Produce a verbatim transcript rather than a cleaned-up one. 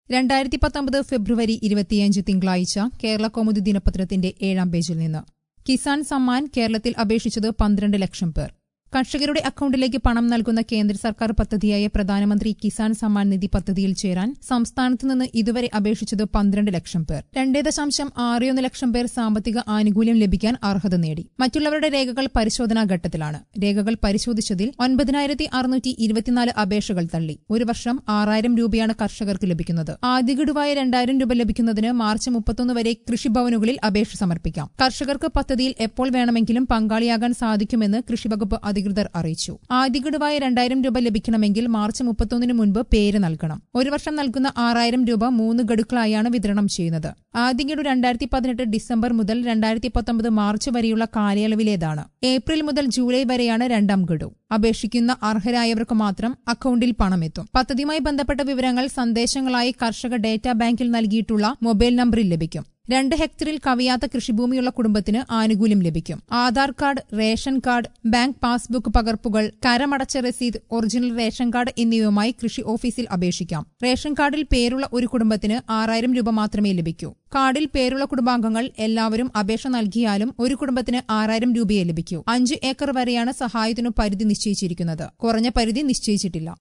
രണ്ടായിരത്തി പത്തൊമ്പത് ഫെബ്രുവരി ഇരുപത്തിയഞ്ച് തിങ്കളാഴ്ച കേരള കൗമുദി ദിനപത്രത്തിന്റെ ഏഴാം പേജിൽ നിന്ന് കിസാൻ സമ്മാൻ കേരളത്തിൽ അപേക്ഷിച്ചത് പന്ത്രണ്ട് ലക്ഷം പേർ. കർഷകരുടെ അക്കൌണ്ടിലേക്ക് പണം നൽകുന്ന കേന്ദ്ര സർക്കാർ പദ്ധതിയായ പ്രധാനമന്ത്രി കിസാൻ സമ്മാൻ നിധി പദ്ധതിയിൽ ചേരാൻ സംസ്ഥാനത്ത് നിന്ന് ഇതുവരെ അപേക്ഷിച്ചത് പന്ത്രണ്ട് ലക്ഷം പേർ. രണ്ടേ ദശാംശം ആറൊന്ന് ലക്ഷം പേർ സാമ്പത്തിക ആനുകൂല്യം ലഭിക്കാൻ അർഹത നേടി. മറ്റുള്ളവരുടെ രേഖകൾ പരിശോധനാ ഘട്ടത്തിലാണ്. രേഖകൾ പരിശോധിച്ചതിൽ ഒൻപതിനായിരത്തി അറുന്നൂറ്റി ഇരുപത്തിനാല് അപേക്ഷകൾ തള്ളി. ഒരു വർഷം ആറായിരം രൂപയാണ് കർഷകർക്ക് ലഭിക്കുന്നത്. ആദ്യ ഗഡുവായ രണ്ടായിരം രൂപ ലഭിക്കുന്നതിന് മാർച്ച് മുപ്പത്തൊന്ന് വരെ കൃഷിഭവനുകളിൽ അപേക്ഷ സമർപ്പിക്കാം. കർഷകർക്ക് പദ്ധതിയിൽ എപ്പോൾ വേണമെങ്കിലും പങ്കാളിയാകാൻ സാധിക്കുമെന്ന് കൃഷിവകുപ്പ് അധികൃതർ അറിയിച്ചു. ആദ്യ ഗഡുവായ രണ്ടായിരം രൂപ ലഭിക്കണമെങ്കിൽ മാർച്ച് മുപ്പത്തൊന്നിന് മുൻപ് പേര് നൽകണം. ഒരു വർഷം നൽകുന്ന ആറായിരം രൂപ മൂന്ന് ഗഡുക്കളായാണ് വിതരണം ചെയ്യുന്നത്. ആദ്യ ഗഡു രണ്ടായിരത്തി പതിനെട്ട് ഡിസംബർ മുതൽ രണ്ടായിരത്തി പത്തൊമ്പത് മാർച്ച് വരെയുള്ള കാലയളവിലേതാണ്. ഏപ്രിൽ മുതൽ ജൂലൈ വരെയാണ് രണ്ടാം ഗഡു. അപേക്ഷിക്കുന്ന അർഹരായവർക്ക് മാത്രം അക്കൌണ്ടിൽ പണമെത്തും. പദ്ധതിയുമായി ബന്ധപ്പെട്ട വിവരങ്ങൾ സന്ദേശങ്ങളായി കർഷക ഡേറ്റാ ബാങ്കിൽ നൽകിയിട്ടുള്ള മൊബൈൽ നമ്പറിൽ ലഭിക്കും. രണ്ട് ഹെക്ടറിൽ കവിയാത്ത കൃഷിഭൂമിയുള്ള കുടുംബത്തിന് ആനുകൂല്യം ലഭിക്കും. Aadhaar card, ration card, bank passbook പകർപ്പുകൾ, കരമടച്ച രസീത്, ഒറിജിനൽ റേഷൻ കാർഡ് എന്നിവയുമായി കൃഷി ഓഫീസിൽ അപേക്ഷിക്കാം. റേഷൻ കാർഡിൽ പേരുള്ള ഒരു കുടുംബത്തിന് ആറായിരം രൂപ മാത്രമേ ലഭിക്കൂ. കാർഡിൽ പേരുള്ള കുടുംബാംഗങ്ങൾ എല്ലാവരും അപേക്ഷ നൽകിയാലും ഒരു കുടുംബത്തിന് ആറായിരം രൂപയെ ലഭിക്കൂ. അഞ്ച് ഏക്കർ വരെയാണ് സഹായത്തിനു പരിധി നിശ്ചയിച്ചിരിക്കുന്നത്. കുറഞ്ഞ പരിധി നിശ്ചയിച്ചിട്ടില്ല.